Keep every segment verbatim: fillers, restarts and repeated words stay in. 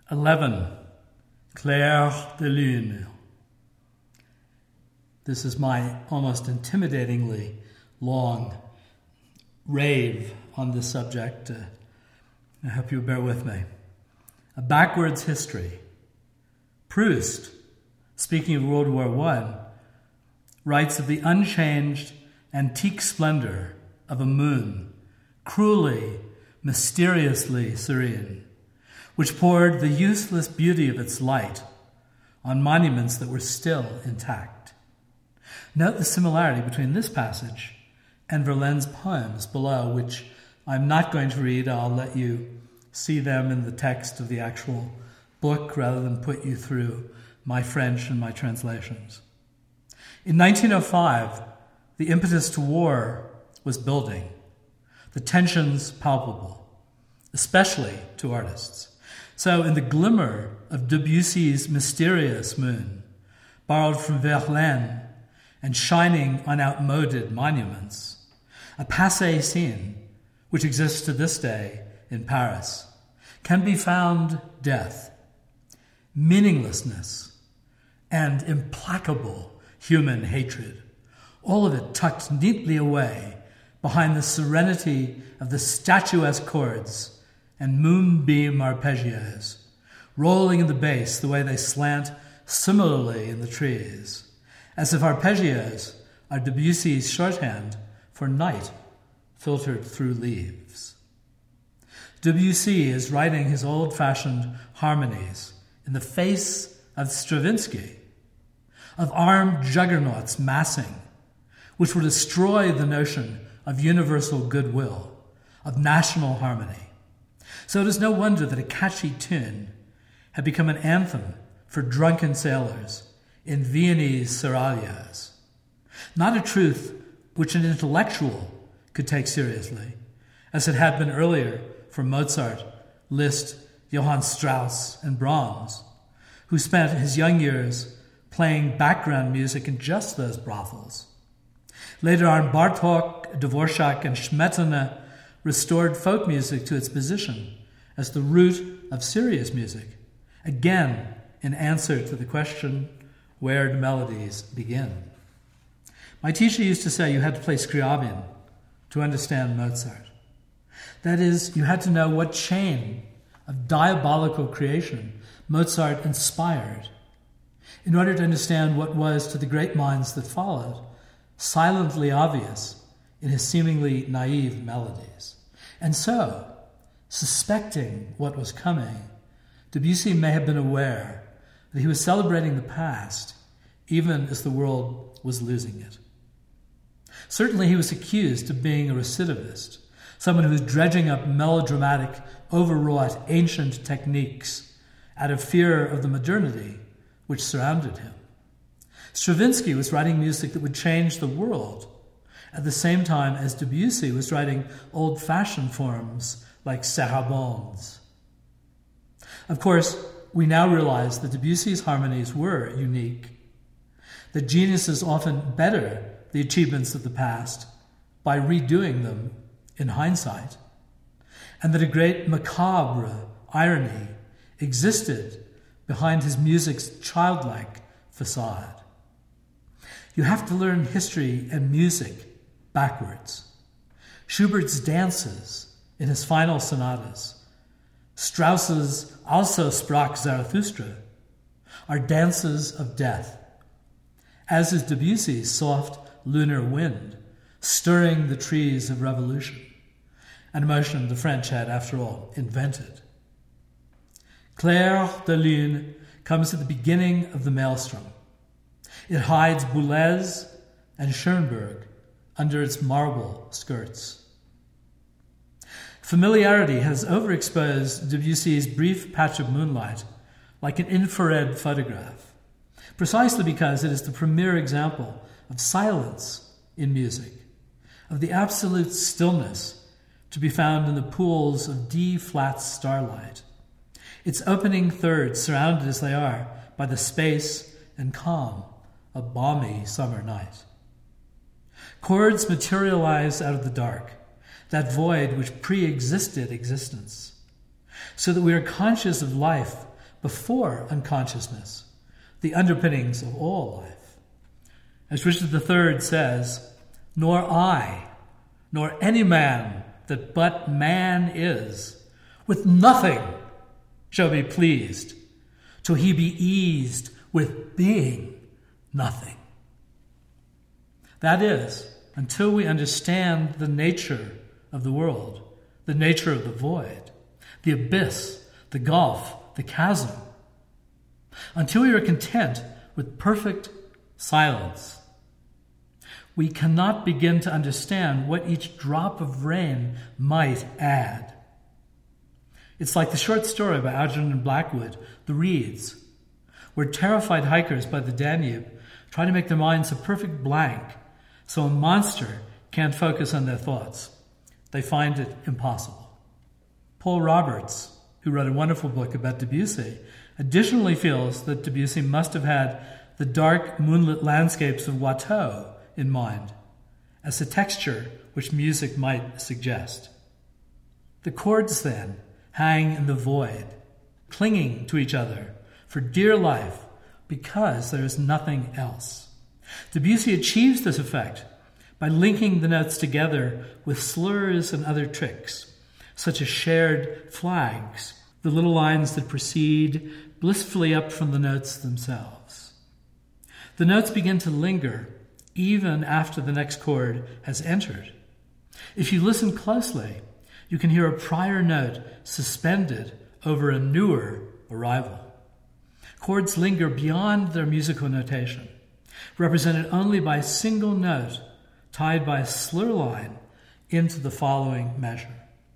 eleven. Clair de Lune. This is my almost intimidatingly long rave on this subject. Uh, I hope you'll bear with me. A backwards history. Proust, speaking of World War One, writes of the unchanged, antique splendor of a moon, cruelly, mysteriously serene, which poured the useless beauty of its light on monuments that were still intact. Note the similarity between this passage and Verlaine's poems below, which I'm not going to read. I'll let you see them in the text of the actual book rather than put you through my French and my translations. In nineteen oh five, the impetus to war was building, the tensions palpable, especially to artists. So in the glimmer of Debussy's mysterious moon, borrowed from Verlaine and shining on outmoded monuments, a passé scene, which exists to this day in Paris, can be found death, meaninglessness, and implacable human hatred, all of it tucked neatly away behind the serenity of the statuesque chords and moonbeam arpeggios, rolling in the bass the way they slant similarly in the trees, as if arpeggios are Debussy's shorthand for night filtered through leaves. Debussy is writing his old-fashioned harmonies in the face of Stravinsky, of armed juggernauts massing, which will destroy the notion of universal goodwill, of national harmony. So it is no wonder that a catchy tune had become an anthem for drunken sailors in Viennese seraglios. Not a truth which an intellectual could take seriously, as it had been earlier for Mozart, Liszt, Johann Strauss, and Brahms, who spent his young years playing background music in just those brothels. Later on, Bartók, Dvorak, and Smetana restored folk music to its position as the root of serious music, again in answer to the question, where do melodies begin? My teacher used to say you had to play Scriabin to understand Mozart. That is, you had to know what chain of diabolical creation Mozart inspired in order to understand what was, to the great minds that followed, silently obvious in his seemingly naive melodies. And so, suspecting what was coming, Debussy may have been aware that he was celebrating the past even as the world was losing it. Certainly he was accused of being a recidivist, someone who was dredging up melodramatic, overwrought, ancient techniques out of fear of the modernity which surrounded him. Stravinsky was writing music that would change the world at the same time as Debussy was writing old-fashioned forms like sarabande. Of course, we now realize that Debussy's harmonies were unique, that geniuses often better the achievements of the past by redoing them in hindsight, and that a great macabre irony existed behind his music's childlike facade. You have to learn history and music backwards. Schubert's dances in his final sonatas, Strauss's Also sprach Zarathustra, are dances of death, as is Debussy's soft lunar wind, stirring the trees of revolution, an emotion the French had, after all, invented. Clair de Lune comes at the beginning of the maelstrom. It hides Boulez and Schoenberg under its marble skirts. Familiarity has overexposed Debussy's brief patch of moonlight like an infrared photograph, precisely because it is the premier example of silence in music, of the absolute stillness to be found in the pools of D-flat starlight, its opening thirds surrounded as they are by the space and calm of a balmy summer night. Chords materialize out of the dark, that void which pre-existed existence, so that we are conscious of life before unconsciousness, the underpinnings of all life. As Richard the Third says, "Nor I, nor any man that but man is, with nothing shall be pleased, till he be eased with being nothing." That is, until we understand the nature of the world, the nature of the void, the abyss, the gulf, the chasm, until we are content with perfect silence, we cannot begin to understand what each drop of rain might add. It's like the short story by Algernon Blackwood, The Reeds, where terrified hikers by the Danube try to make their minds a perfect blank so a monster can't focus on their thoughts. They find it impossible. Paul Roberts, who wrote a wonderful book about Debussy, additionally feels that Debussy must have had the dark moonlit landscapes of Watteau in mind as a texture which music might suggest. The chords, then, hang in the void, clinging to each other for dear life because there is nothing else. Debussy achieves this effect by linking the notes together with slurs and other tricks, such as shared flags, the little lines that proceed blissfully up from the notes themselves. The notes begin to linger even after the next chord has entered. If you listen closely, you can hear a prior note suspended over a newer arrival. Chords linger beyond their musical notation, represented only by a single note tied by a slur line into the following measure.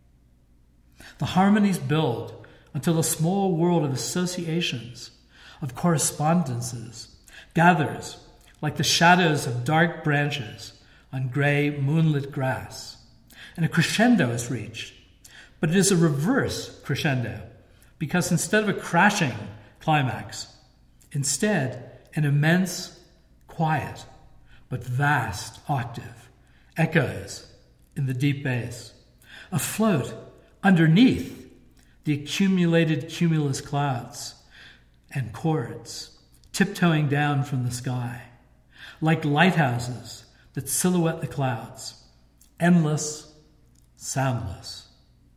The harmonies build until a small world of associations, of correspondences, gathers like the shadows of dark branches on gray moonlit grass, and a crescendo is reached. But it is a reverse crescendo, because instead of a crashing climax, instead an immense, quiet, but vast octave echoes in the deep bass, afloat underneath the accumulated cumulus clouds and chords tiptoeing down from the sky, like lighthouses that silhouette the clouds, endless, soundless.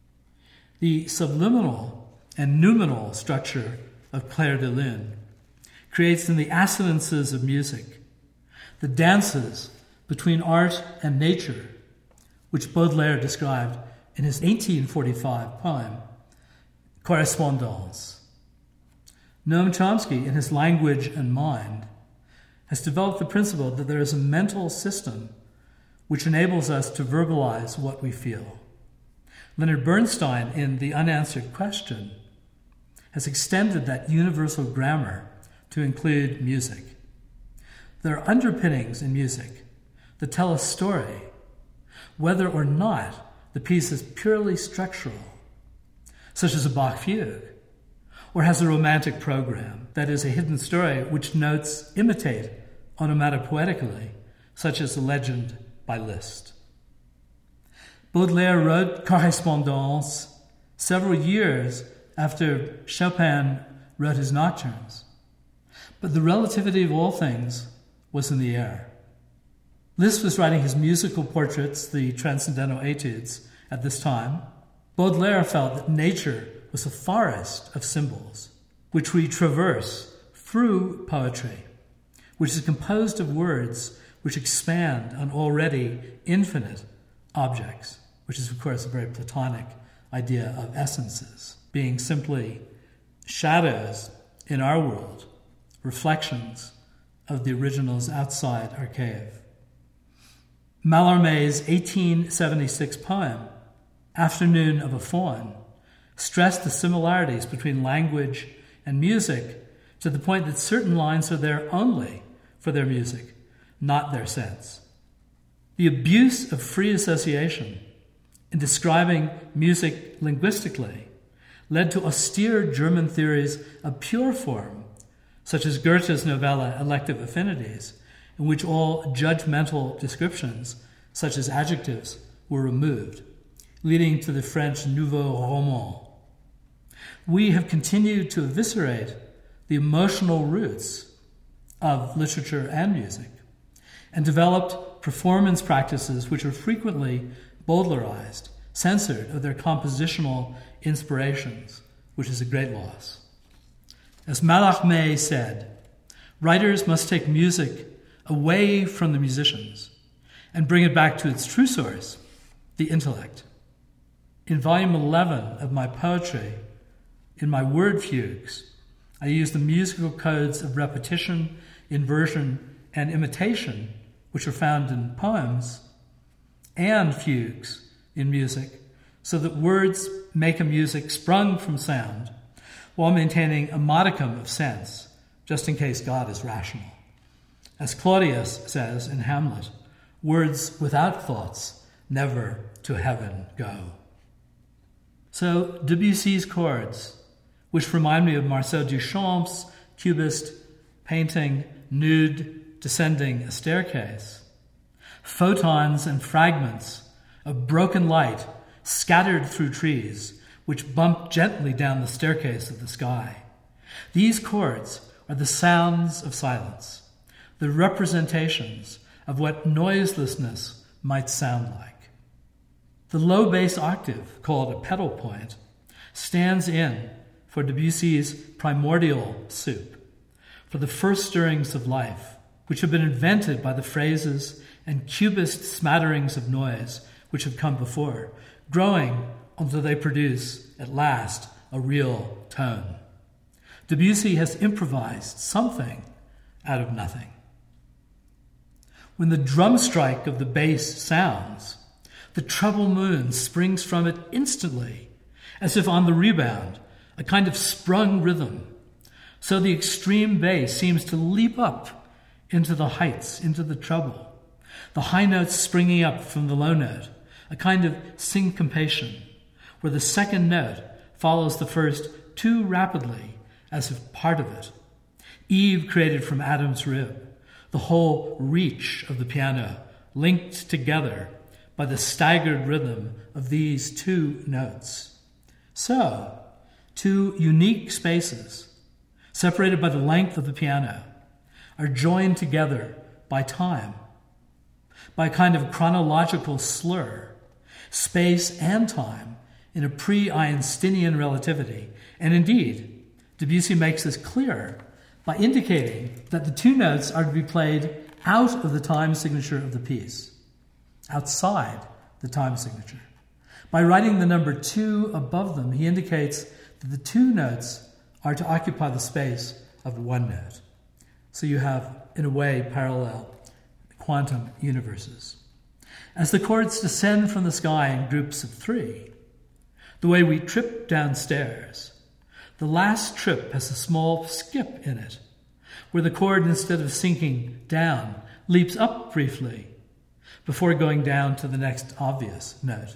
The subliminal and noumenal structure of Clair de Lune creates in the assonances of music the dances between art and nature, which Baudelaire described in his eighteen forty-five poem, Correspondance. Noam Chomsky, in his Language and Mind, has developed the principle that there is a mental system which enables us to verbalize what we feel. Leonard Bernstein, in The Unanswered Question, has extended that universal grammar to include music. There are underpinnings in music that tell a story, whether or not the piece is purely structural, such as a Bach fugue, or has a romantic program, that is, a hidden story which notes imitate onomatopoetically, such as a legend by Liszt. Baudelaire wrote Correspondance several years after Chopin wrote his nocturnes, but the relativity of all things was in the air. Liszt was writing his musical portraits, the Transcendental Etudes, at this time. Baudelaire felt that nature was a forest of symbols, which we traverse through poetry, which is composed of words which expand on already infinite objects, which is, of course, a very Platonic idea of essences, being simply shadows in our world, reflections of the originals outside our cave. Mallarmé's eighteen seventy-six poem, Afternoon of a Faun, stressed the similarities between language and music to the point that certain lines are there only for their music, not their sense. The abuse of free association in describing music linguistically led to austere German theories of pure form, such as Goethe's novella Elective Affinities, in which all judgmental descriptions, such as adjectives, were removed, leading to the French Nouveau Roman. we have continued to eviscerate the emotional roots of literature and music and developed performance practices which are frequently Baudelarized, censored of their compositional inspirations, which is a great loss. As Mallarmé said, writers must take music away from the musicians and bring it back to its true source, the intellect. In volume eleven of my poetry, in my word fugues, I use the musical codes of repetition, inversion, and imitation, which are found in poems, and fugues in music, so that words make a music sprung from sound while maintaining a modicum of sense, just in case God is rational. As Claudius says in Hamlet, words without thoughts never to heaven go. So Debussy's chords, which remind me of Marcel Duchamp's Cubist painting Nude Descending a Staircase, photons and fragments of broken light scattered through trees, which bump gently down the staircase of the sky. These chords are the sounds of silence, the representations of what noiselessness might sound like. The low bass octave, called a pedal point, stands in for Debussy's primordial soup, for the first stirrings of life, which have been invented by the phrases and cubist smatterings of noise which have come before, growing until they produce, at last, a real tone. Debussy has improvised something out of nothing. When the drum strike of the bass sounds, the treble moon springs from it instantly, as if on the rebound, a kind of sprung rhythm. So the extreme bass seems to leap up into the heights, into the treble, the high notes springing up from the low note, a kind of syncopation, where the second note follows the first too rapidly, as if part of it. Eve created from Adam's rib, the whole reach of the piano linked together by the staggered rhythm of these two notes. So, two unique spaces, separated by the length of the piano, are joined together by time, by a kind of chronological slur, space and time in a pre-Einsteinian relativity. And indeed, Debussy makes this clear by indicating that the two notes are to be played out of the time signature of the piece, outside the time signature. By writing the number two above them, he indicates that the two notes are to occupy the space of one note. So you have, in a way, parallel quantum universes. As the chords descend from the sky in groups of three, the way we trip downstairs, the last trip has a small skip in it, where the chord, instead of sinking down, leaps up briefly before going down to the next obvious note.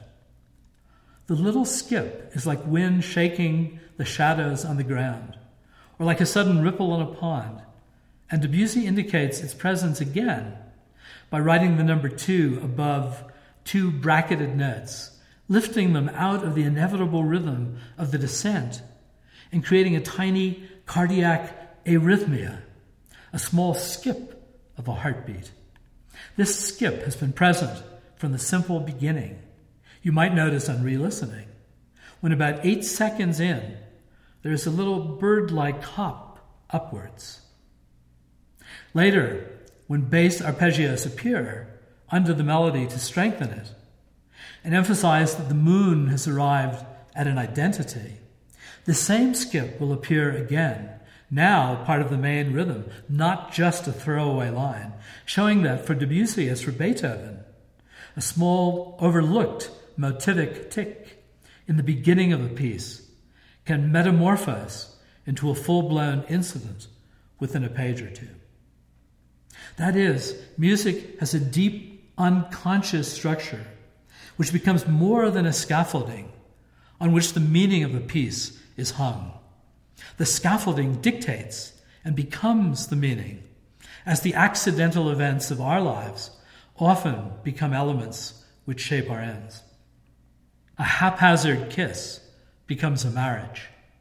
The little skip is like wind shaking the shadows on the ground, or like a sudden ripple on a pond, and Debussy indicates its presence again by writing the number two above two bracketed notes, lifting them out of the inevitable rhythm of the descent and creating a tiny cardiac arrhythmia, a small skip of a heartbeat. This skip has been present from the simple beginning. You might notice on re-listening, when about eight seconds in, there is a little bird-like hop upwards. Later, when bass arpeggios appear under the melody to strengthen it and emphasize that the moon has arrived at an identity, the same skip will appear again, now part of the main rhythm, not just a throwaway line, showing that for Debussy as for Beethoven, a small overlooked motivic tick in the beginning of a piece can metamorphose into a full-blown incident within a page or two. That is, music has a deep, unconscious structure which becomes more than a scaffolding on which the meaning of a piece is hung. The scaffolding dictates and becomes the meaning, as the accidental events of our lives often become elements which shape our ends. A haphazard kiss becomes a marriage.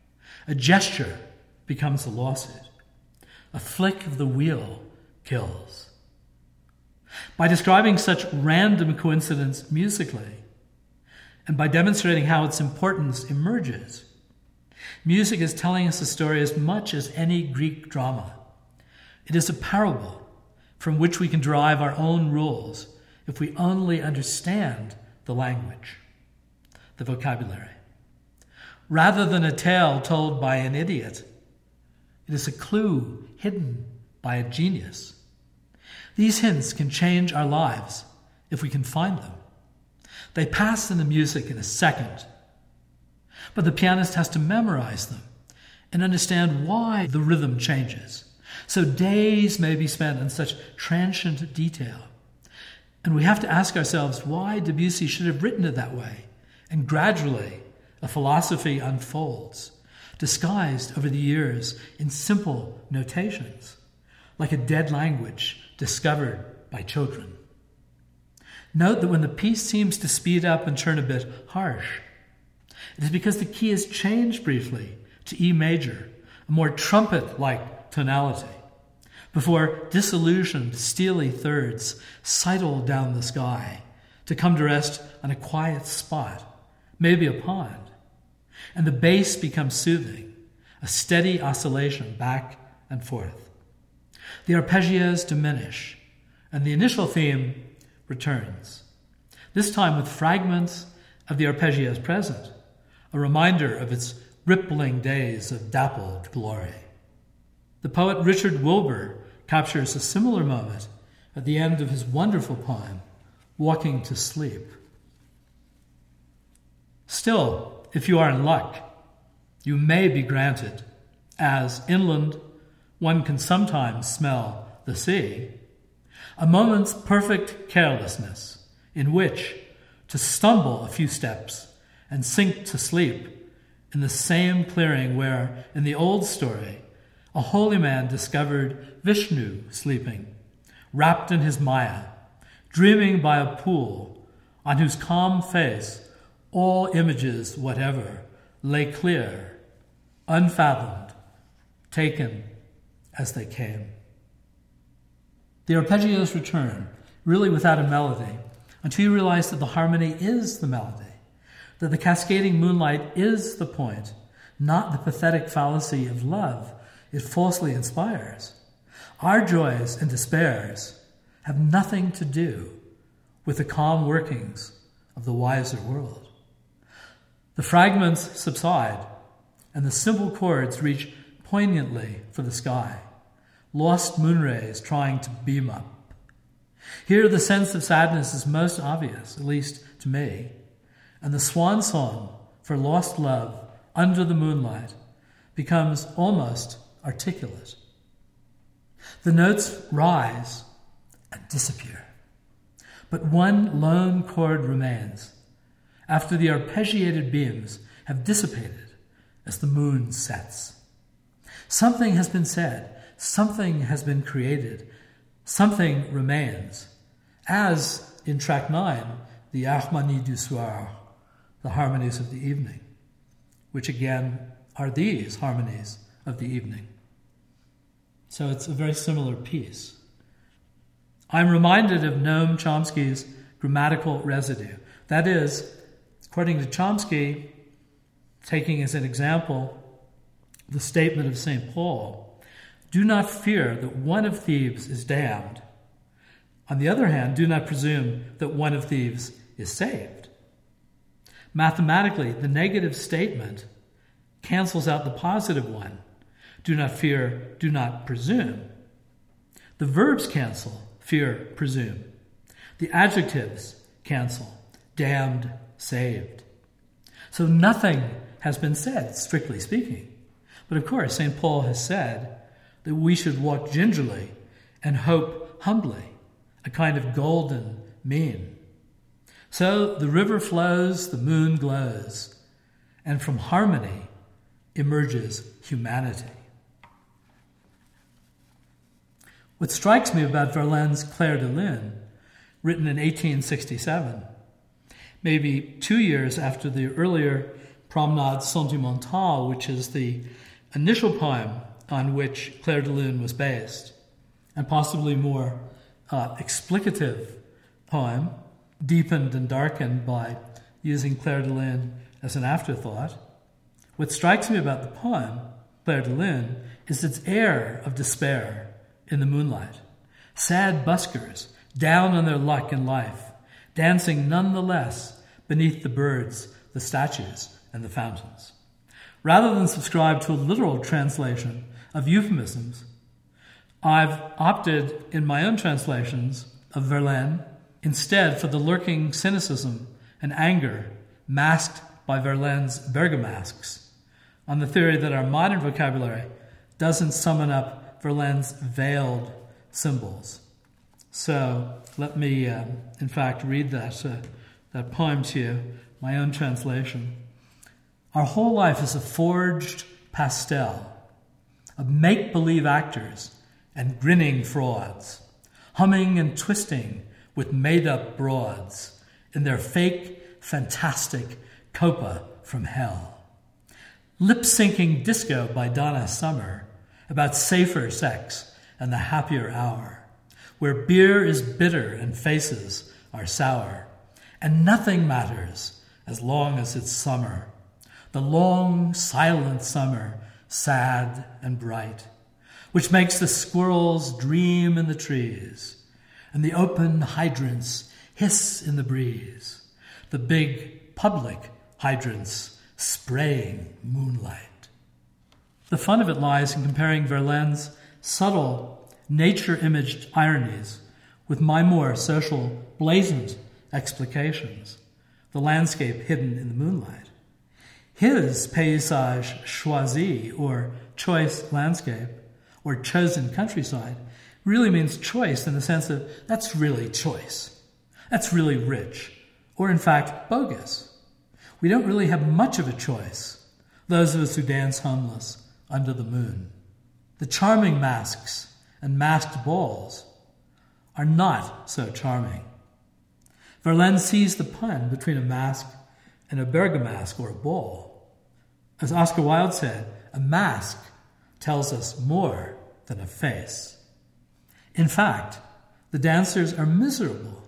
A gesture becomes a lawsuit. A flick of the wheel kills. By describing such random coincidence musically, and by demonstrating how its importance emerges, music is telling us a story as much as any Greek drama. It is a parable from which we can derive our own rules if we only understand the language, the vocabulary. Rather than a tale told by an idiot, it is a clue hidden by a genius. These hints can change our lives if we can find them. They pass in the music in a second, but the pianist has to memorize them and understand why the rhythm changes. So days may be spent on such transient detail. And we have to ask ourselves why Debussy should have written it that way. And gradually, a philosophy unfolds, disguised over the years in simple notations, like a dead language discovered by children. Note that when the piece seems to speed up and turn a bit harsh, it is because the key is changed briefly to E major, a more trumpet-like tonality, before disillusioned, steely thirds sidle down the sky to come to rest on a quiet spot, maybe a pond, and the bass becomes soothing, a steady oscillation back and forth. The arpeggios diminish, and the initial theme returns, this time with fragments of the arpeggios present, a reminder of its rippling days of dappled glory. The poet Richard Wilbur captures a similar moment at the end of his wonderful poem, Walking to Sleep. Still, if you are in luck, you may be granted, as inland one can sometimes smell the sea, a moment's perfect carelessness in which to stumble a few steps and sink to sleep in the same clearing where, in the old story, a holy man discovered Vishnu sleeping, wrapped in his Maya, dreaming by a pool on whose calm face all images whatever lay clear, unfathomed, taken as they came. The arpeggios return, really without a melody, until you realize that the harmony is the melody, that the cascading moonlight is the point, not the pathetic fallacy of love it falsely inspires. Our joys and despairs have nothing to do with the calm workings of the wiser world. The fragments subside, and the simple chords reach poignantly for the sky, lost moonrays trying to beam up. Here the sense of sadness is most obvious, at least to me, and the swan song for lost love under the moonlight becomes almost articulate. The notes rise and disappear, but one lone chord remains after the arpeggiated beams have dissipated as the moon sets. Something has been said, something has been created, something remains, as in track nine, the Harmonies du soir, the harmonies of the evening, which again are these harmonies of the evening. So it's a very similar piece. I'm reminded of Noam Chomsky's grammatical residue. That is, according to Chomsky, taking as an example the statement of Saint Paul, do not fear that one of Thebes is damned. On the other hand, do not presume that one of Thebes is saved. Mathematically, the negative statement cancels out the positive one. Do not fear, do not presume. The verbs cancel, fear, presume. The adjectives cancel, damned, saved. So nothing has been said, strictly speaking. But of course, Saint Paul has said that we should walk gingerly and hope humbly, a kind of golden mean. So the river flows, the moon glows, and from harmony emerges humanity. What strikes me about Verlaine's Clair de Lune, written in eighteen sixty-seven, maybe two years after the earlier Promenade Sentimentale, which is the initial poem on which Clair de Lune was based, and possibly more uh, explicative poem, deepened and darkened by using Clair de Lune as an afterthought. What strikes me about the poem, Clair de Lune, is its air of despair in the moonlight. Sad buskers, down on their luck in life, dancing nonetheless beneath the birds, the statues, and the fountains. Rather than subscribe to a literal translation of euphemisms, I've opted in my own translations of Verlaine instead for the lurking cynicism and anger masked by Verlaine's bergamasques, on the theory that our modern vocabulary doesn't summon up Verlaine's veiled symbols. So let me, uh, in fact, read that, uh, that poem to you, my own translation. Our whole life is a forged pastel of make-believe actors and grinning frauds, humming and twisting with made-up broads in their fake, fantastic copa from hell. Lip-syncing disco by Donna Summer about safer sex and the happier hour, where beer is bitter and faces are sour, and nothing matters as long as it's summer, the long, silent summer, sad and bright, which makes the squirrels dream in the trees, and the open hydrants hiss in the breeze, the big public hydrants spraying moonlight. The fun of it lies in comparing Verlaine's subtle, nature-imaged ironies with my more social, blatant explications, the landscape hidden in the moonlight. His paysage choisi, or choice landscape, or chosen countryside, really means choice in the sense that that's really choice. That's really rich, or in fact, bogus. We don't really have much of a choice, those of us who dance homeless under the moon. The charming masks and masked balls are not so charming. Verlaine sees the pun between a mask and a bergamask or a ball. As Oscar Wilde said, a mask tells us more than a face. In fact, the dancers are miserable,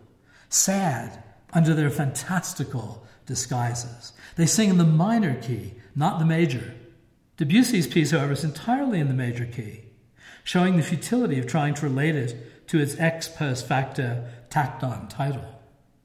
sad under their fantastical disguises. They sing in the minor key, not the major. Debussy's piece, however, is entirely in the major key, showing the futility of trying to relate it to its ex post facto tacked-on title.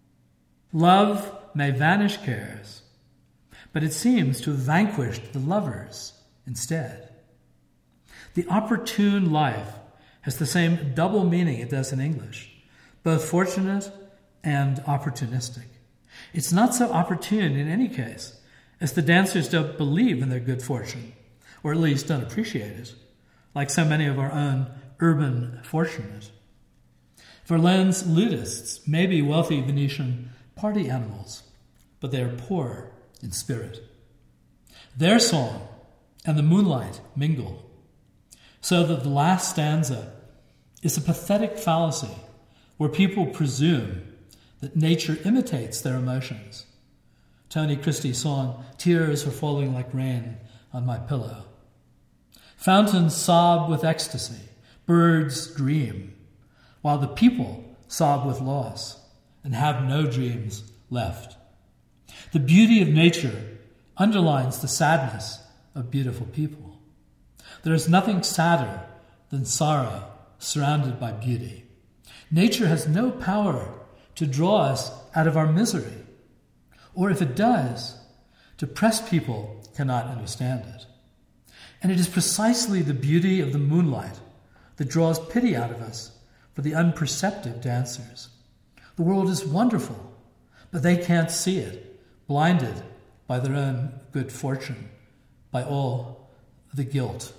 Love may vanish cares, but it seems to have vanquished the lovers instead. The opportune life has the same double meaning it does in English, both fortunate and opportunistic. It's not so opportune in any case, as the dancers don't believe in their good fortune, or at least don't appreciate it, like so many of our own urban fortunate. Verlaine's ludists may be wealthy Venetian party animals, but they are poor in spirit. Their song and the moonlight mingle, so that the last stanza is a pathetic fallacy where people presume that nature imitates their emotions. Tony Christie's song, "Tears are falling like rain on my pillow." Fountains sob with ecstasy, birds dream, while the people sob with loss and have no dreams left. The beauty of nature underlines the sadness of beautiful people. There is nothing sadder than sorrow surrounded by beauty. Nature has no power to draw us out of our misery, or if it does, depressed people cannot understand it. And it is precisely the beauty of the moonlight that draws pity out of us for the unperceptive dancers. The world is wonderful, but they can't see it, blinded by their own good fortune, by all the guilt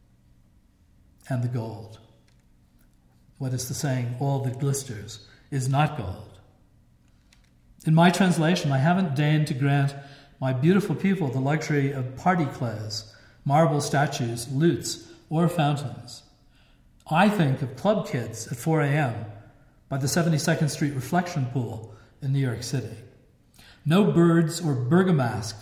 and the gold. What is the saying? All that glisters is not gold. In my translation, I haven't deigned to grant my beautiful people the luxury of party clothes, marble statues, lutes, or fountains. I think of club kids at four a.m. by the seventy-second Street Reflection Pool in New York City. No birds or bergamasks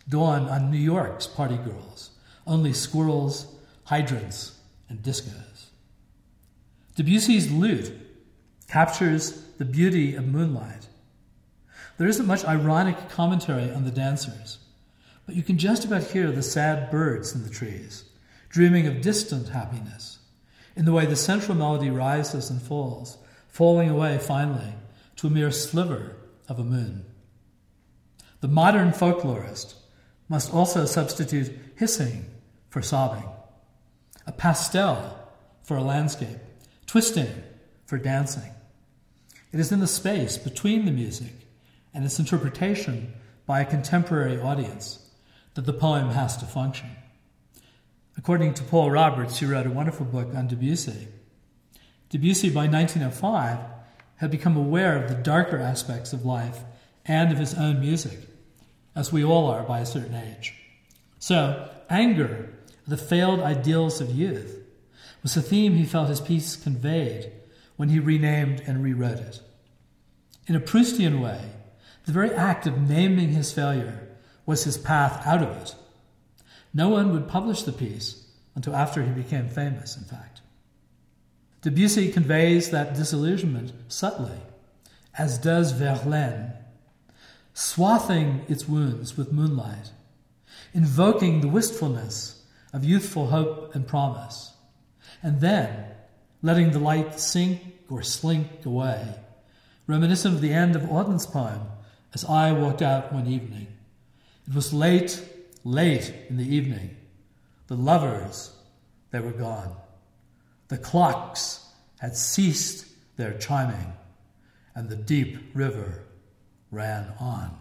dawn on New York's party girls, only squirrels, hydrants, and discos. Debussy's lute captures the beauty of moonlight. There isn't much ironic commentary on the dancers, but you can just about hear the sad birds in the trees, dreaming of distant happiness, in the way the central melody rises and falls, falling away finally to a mere sliver of a moon. The modern folklorist must also substitute hissing for sobbing, a pastel for a landscape, twisting for dancing. It is in the space between the music and its interpretation by a contemporary audience that the poem has to function. According to Paul Roberts, who wrote a wonderful book on Debussy, Debussy by nineteen oh five had become aware of the darker aspects of life and of his own music, as we all are by a certain age. So, anger, the failed ideals of youth, was the theme he felt his piece conveyed when he renamed and rewrote it. In a Proustian way, the very act of naming his failure was his path out of it. No one would publish the piece until after he became famous, in fact. Debussy conveys that disillusionment subtly, as does Verlaine, swathing its wounds with moonlight, invoking the wistfulness of youthful hope and promise, and then letting the light sink or slink away, reminiscent of the end of Auden's poem, As I Walked Out One Evening. It was late, late in the evening. The lovers, they were gone. The clocks had ceased their chiming, and the deep river ran on.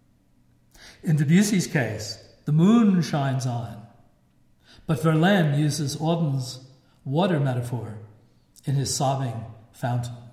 In Debussy's case, the moon shines on, but Verlaine uses Auden's water metaphor in his sobbing fountain.